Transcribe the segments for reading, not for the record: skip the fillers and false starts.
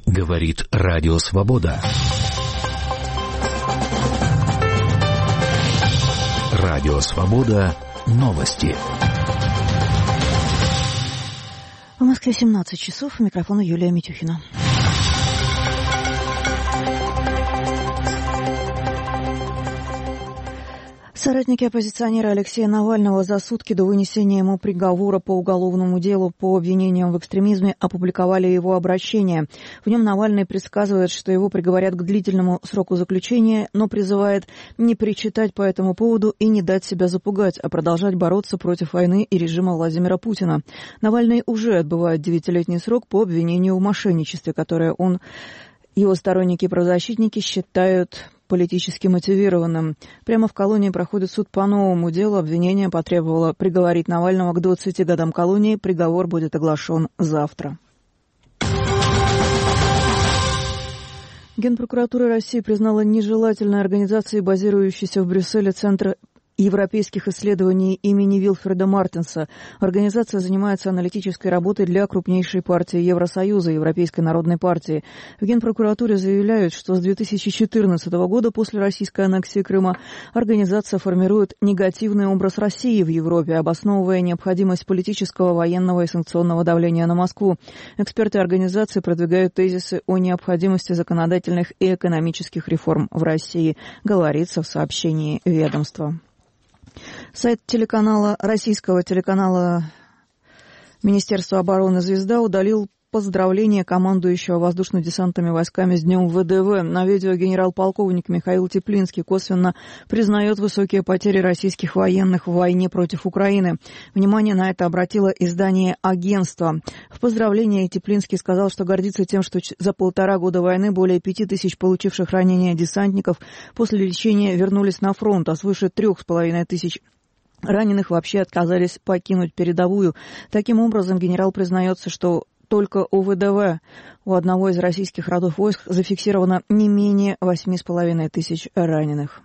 Говорит Радио Свобода. Радио Свобода. Новости. В Москве 17 часов. У микрофона Юлия Митюхина. Соратники оппозиционера Алексея Навального за сутки до вынесения ему приговора по уголовному делу по обвинениям в экстремизме опубликовали его обращение. В нем Навальный предсказывает, что его приговорят к длительному сроку заключения, но призывает не причитать по этому поводу и не дать себя запугать, а продолжать бороться против войны и режима Владимира Путина. Навальный уже отбывает 9-летний срок по обвинению в мошенничестве, которое его сторонники и правозащитники считают политически мотивированным. Прямо в колонии проходит суд по новому делу. Обвинение потребовало приговорить Навального к 20 годам колонии. Приговор будет оглашен завтра. Генпрокуратура России признала нежелательной организацией, базирующейся в Брюсселе, Центр европейских исследований имени Вильфреда Мартенса. Организация занимается аналитической работой для крупнейшей партии Евросоюза, Европейской народной партии. В Генпрокуратуре заявляют, что с 2014 года, после российской аннексии Крыма, организация формирует негативный образ России в Европе, обосновывая необходимость политического, военного и санкционного давления на Москву. Эксперты организации продвигают тезисы о необходимости законодательных и экономических реформ в России, говорится в сообщении ведомства. Сайт российского телеканала Министерства обороны «Звезда» удалил поздравление командующего воздушно-десантными войсками с Днем ВДВ. На видео генерал-полковник Михаил Теплинский косвенно признает высокие потери российских военных в войне против Украины. Внимание на это обратило издание «Агентство». В поздравлении Теплинский сказал, что гордится тем, что за 1,5 года войны более 5000 получивших ранения десантников после лечения вернулись на фронт, а свыше 3500 раненых вообще отказались покинуть передовую. Таким образом, генерал признается, что только у ВДВ, у одного из российских родов войск, зафиксировано не менее 8500 раненых.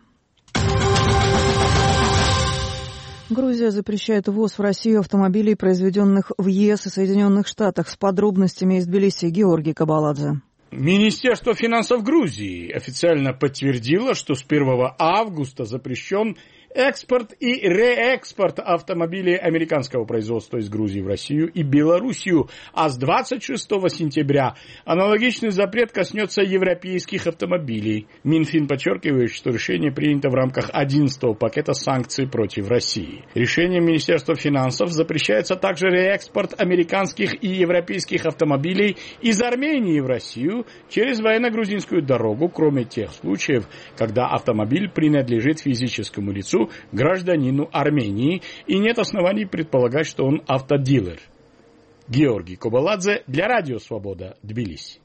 Грузия запрещает ввоз в Россию автомобилей, произведенных в ЕС и Соединенных Штатах. С подробностями из Тбилиси Георгий Кабаладзе. Министерство финансов Грузии официально подтвердило, что с 1 августа запрещен экспорт и реэкспорт автомобилей американского производства из Грузии в Россию и Белоруссию, а с 26 сентября аналогичный запрет коснется европейских автомобилей. Минфин подчеркивает, что решение принято в рамках 11-го пакета санкций против России. Решением Министерства финансов запрещается также реэкспорт американских и европейских автомобилей из Армении в Россию через военно-грузинскую дорогу, кроме тех случаев, когда автомобиль принадлежит физическому лицу, гражданину Армении, и нет оснований предполагать, что он автодилер. Георгий Кабаладзе для Радио Свобода, Тбилиси.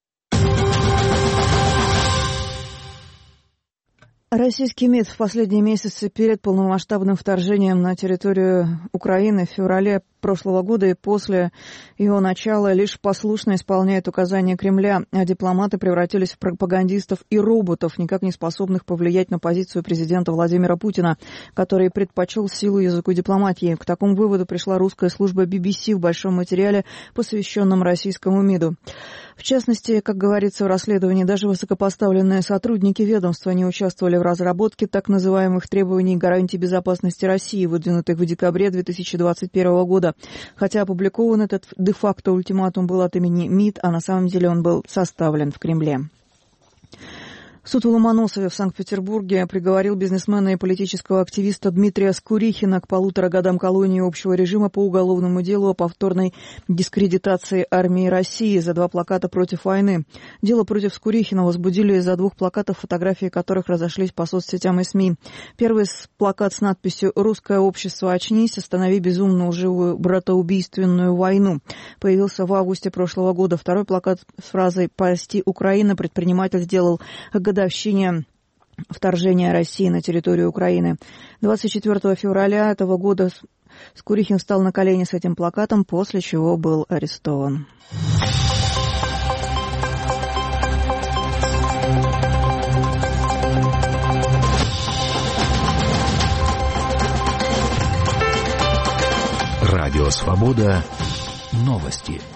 Российский МИД в последние месяцы перед полномасштабным вторжением на территорию Украины в феврале прошлого года и после его начала лишь послушно исполняет указания Кремля, а дипломаты превратились в пропагандистов и роботов, никак не способных повлиять на позицию президента Владимира Путина, который предпочел силу языку дипломатии. К такому выводу пришла русская служба BBC в большом материале, посвященном российскому МИДу. В частности, как говорится в расследовании, даже высокопоставленные сотрудники ведомства не участвовали в разработке так называемых требований гарантий безопасности России, выдвинутых в декабре 2021 года. Хотя опубликован этот де-факто ультиматум был от имени МИД, а на самом деле он был составлен в Кремле. Суд в Ломоносове в Санкт-Петербурге приговорил бизнесмена и политического активиста Дмитрия Скурихина к 1,5 годам колонии общего режима по уголовному делу о повторной дискредитации армии России за 2 плаката против войны. Дело против Скурихина возбудили из-за 2 плакатов, фотографии которых разошлись по соцсетям и СМИ. Первый плакат с надписью «Русское общество, очнись, останови безумно лживую братоубийственную войну» появился в августе прошлого года. Второй плакат с фразой «Прости, Украина» предприниматель сделал годовщине вторжения России на территорию Украины. 24 февраля этого года Скурихин встал на колени с этим плакатом, после чего был арестован. Радио Свобода. Новости.